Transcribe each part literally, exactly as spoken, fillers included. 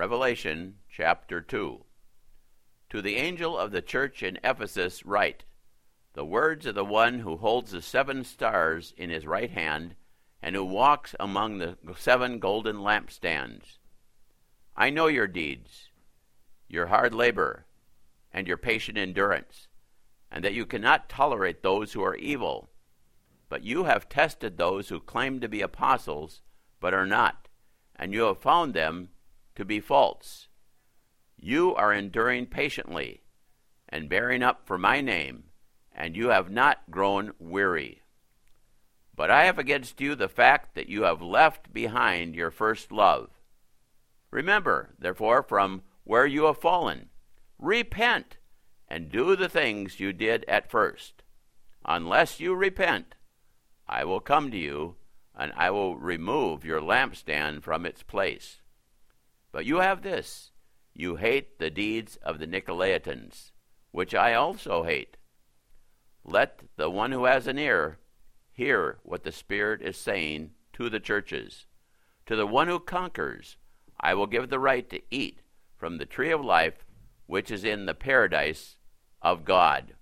Revelation chapter two. To the angel of the church in Ephesus write, the words of the one who holds the seven stars in his right hand, and who walks among the seven golden lampstands. I know your deeds, your hard labor, and your patient endurance, and that you cannot tolerate those who are evil. But you have tested those who claim to be apostles, but are not, and you have found them to be false. You are enduring patiently, and bearing up for my name, and you have not grown weary. But I have against you the fact that you have left behind your first love. Remember, therefore, from where you have fallen, repent, and do the things you did at first. Unless you repent, I will come to you, and I will remove your lampstand from its place. But you have this, you hate the deeds of the Nicolaitans, which I also hate. Let the one who has an ear hear what the Spirit is saying to the churches. To the one who conquers, I will give the right to eat from the tree of life, which is in the paradise of God.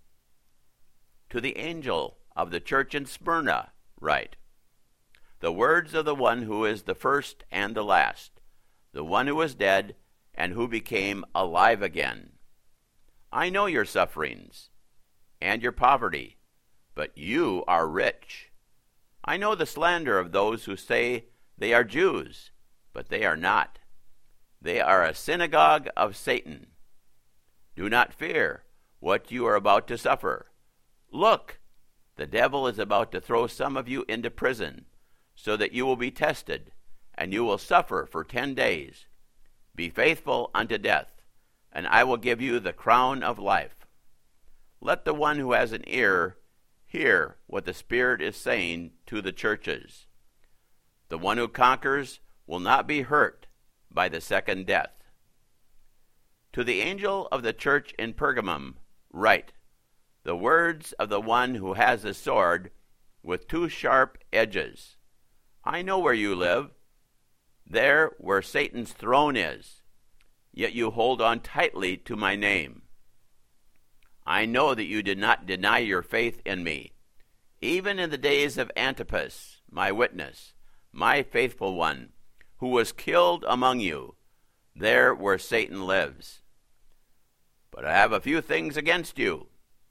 To the angel of the church in Smyrna write, the words of the one who is the first and the last, the one who was dead and who became alive again. I know your sufferings and your poverty, but you are rich. I know the slander of those who say they are Jews, but they are not. They are a synagogue of Satan. Do not fear what you are about to suffer. Look, the devil is about to throw some of you into prison, so that you will be tested, and you will suffer for ten days. Be faithful unto death, and I will give you the crown of life. Let the one who has an ear hear what the Spirit is saying to the churches. The one who conquers will not be hurt by the second death. To the angel of the church in Pergamum write, the words of the one who has a sword with two sharp edges. I know where you live, there where Satan's throne is, yet you hold on tightly to my name. I know that you did not deny your faith in me, even in the days of Antipas, my witness, my faithful one, who was killed among you, there where Satan lives. But I have a few things against you.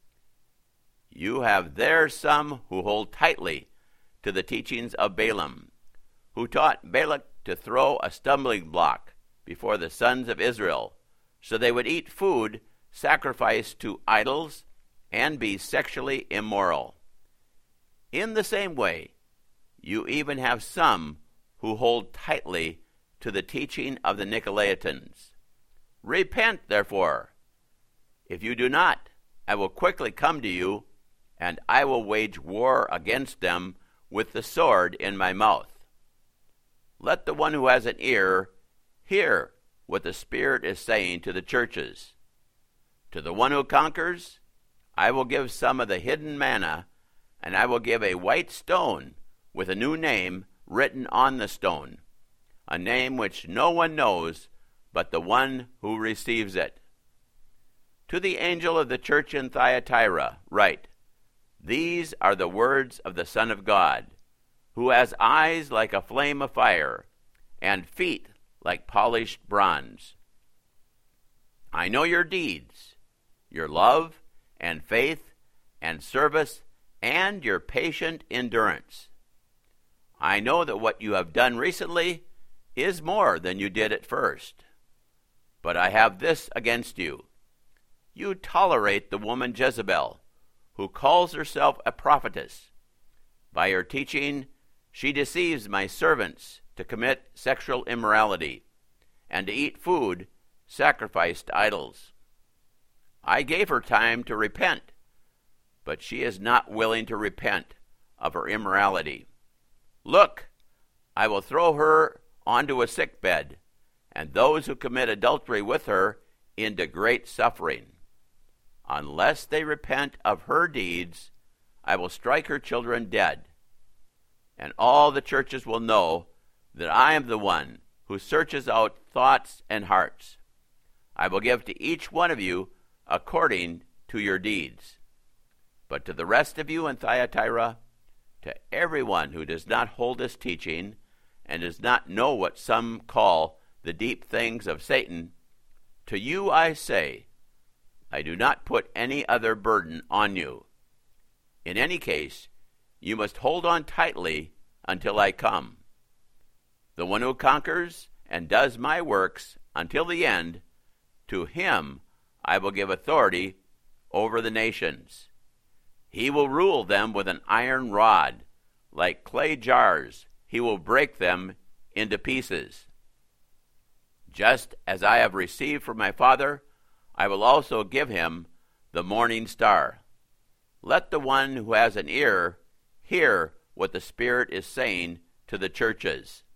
You have there some who hold tightly to the teachings of Balaam, who taught Balak to throw a stumbling block before the sons of Israel, so they would eat food sacrificed to idols and be sexually immoral. In the same way, you even have some who hold tightly to the teaching of the Nicolaitans. Repent, therefore. If you do not, I will quickly come to you, and I will wage war against them with the sword in my mouth. Let the one who has an ear hear what the Spirit is saying to the churches. To the one who conquers, I will give some of the hidden manna, and I will give a white stone with a new name written on the stone, a name which no one knows but the one who receives it. To the angel of the church in Thyatira write, these are the words of the Son of God, who has eyes like a flame of fire, and feet like polished bronze. I know your deeds, your love and faith and service, and your patient endurance. I know that what you have done recently is more than you did at first. But I have this against you. You tolerate the woman Jezebel, who calls herself a prophetess. By her teaching, she deceives my servants to commit sexual immorality and to eat food sacrificed to idols. I gave her time to repent, but she is not willing to repent of her immorality. Look, I will throw her onto a sickbed, and those who commit adultery with her into great suffering. Unless they repent of her deeds, I will strike her children dead, and all the churches will know that I am the one who searches out thoughts and hearts. I will give to each one of you according to your deeds. But to the rest of you in Thyatira, to everyone who does not hold this teaching and does not know what some call the deep things of Satan, to you I say, I do not put any other burden on you. In any case, you must hold on tightly until I come. The one who conquers and does my works until the end, to him I will give authority over the nations. He will rule them with an iron rod. Like clay jars, he will break them into pieces. Just as I have received from my Father, I will also give him the morning star. Let the one who has an ear hear what the Spirit is saying to the churches.